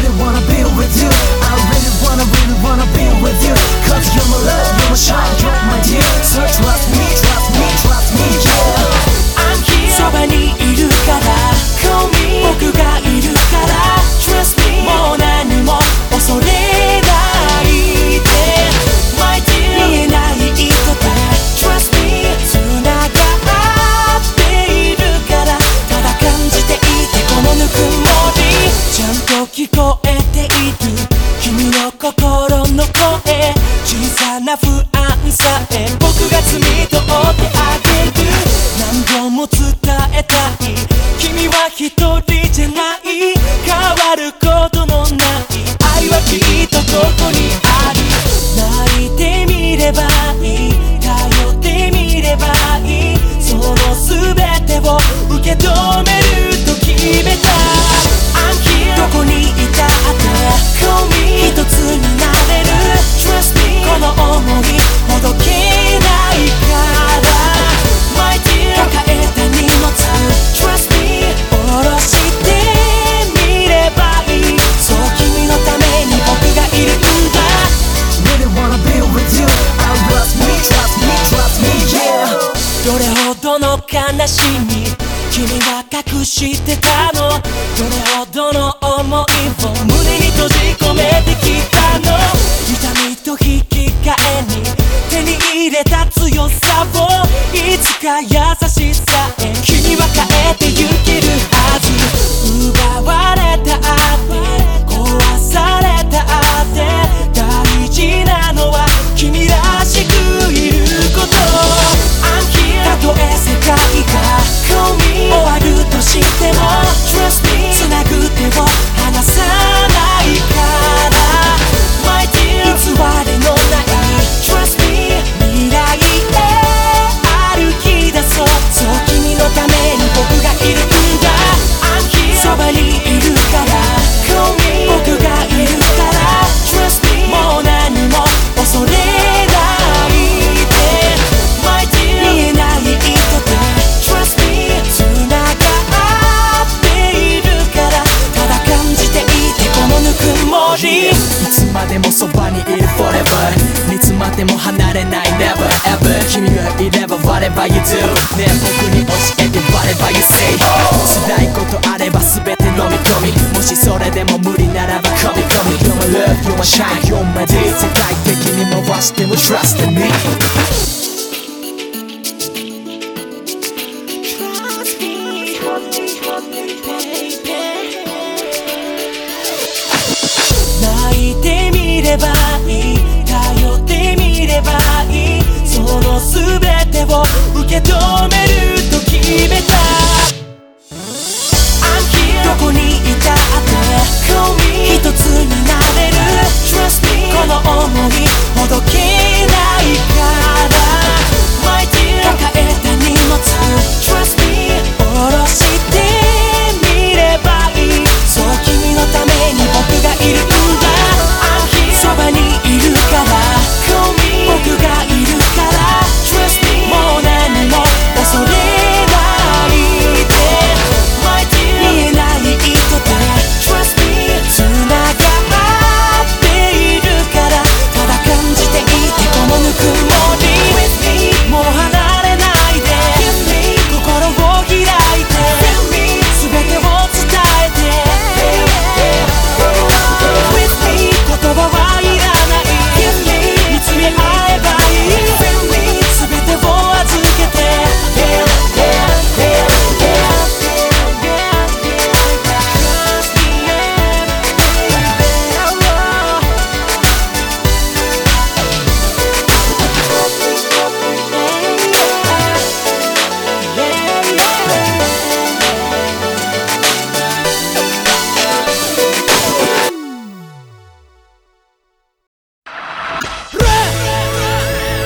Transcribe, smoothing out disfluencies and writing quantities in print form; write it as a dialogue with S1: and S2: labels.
S1: really wanna be with you. I really wanna be with you. Cause you're my love, you're my shine, you're my dear. So trust me, yeah. I'm here
S2: そばにいるから
S1: Call me
S2: 僕がいるから
S1: Trust me
S2: もう何も恐れないで
S1: My dear
S2: 見えない糸で
S1: Trust me
S2: 繋がっているからただ感じていてこのぬくもりちゃんと聞こえている君の心の声小さな不安さえ僕が摘み取ってあげる何度も伝えたい君は一人じゃない変わることのない愛はきっとここにある泣いてみればいい頼ってみればいいその全てを受け止めると決めた
S1: I'm here
S2: どこにいたって
S1: Call me
S2: 一つになれる
S1: Trust me
S2: この想いほどけないから
S1: My dear
S2: 抱えた荷物
S1: Trust me
S2: 下ろしてみればいいそう君のために僕がいるんだ
S1: Really wanna be with you. I trust me, yeah.
S2: どれほどの悲しみ君は隠してたのどれほどの想いを胸に閉じ込めてきたの痛みと引き換えに手に入れた強さをいつか優しさへ君は変えてゆけるはず奪われたって壊されたって大事なのは君らしくいること
S1: I'm here
S2: たとえ世界が
S1: Call me
S2: 終わるとしても
S1: Trust me
S2: つなぐ手を離さないから
S1: My dear
S2: 偽りのない
S1: Trust me
S2: 未来へ歩き出そうそう君のために僕がいるんだ
S1: I'm here
S2: そばにいるから
S1: Call me
S2: 僕がいるから
S1: Trust me
S2: もう何も恐れないで
S1: My dear
S2: 見えない糸で
S1: Trust me
S2: 繋がっているからただ感じていてこのぬくもり
S3: いつまでもそばにいる forever 煮詰まっても離れない never ever 君がいれば whatever you do ねえ僕に教えて whatever you say 辛いことあれば全て飲み込みもしそれでも無理ならば込み込み You're my love, you're my shine, you're my dear 世界的に回しても trust in me
S2: 泣いてみればいい頼ってみればいいその全てを受け止める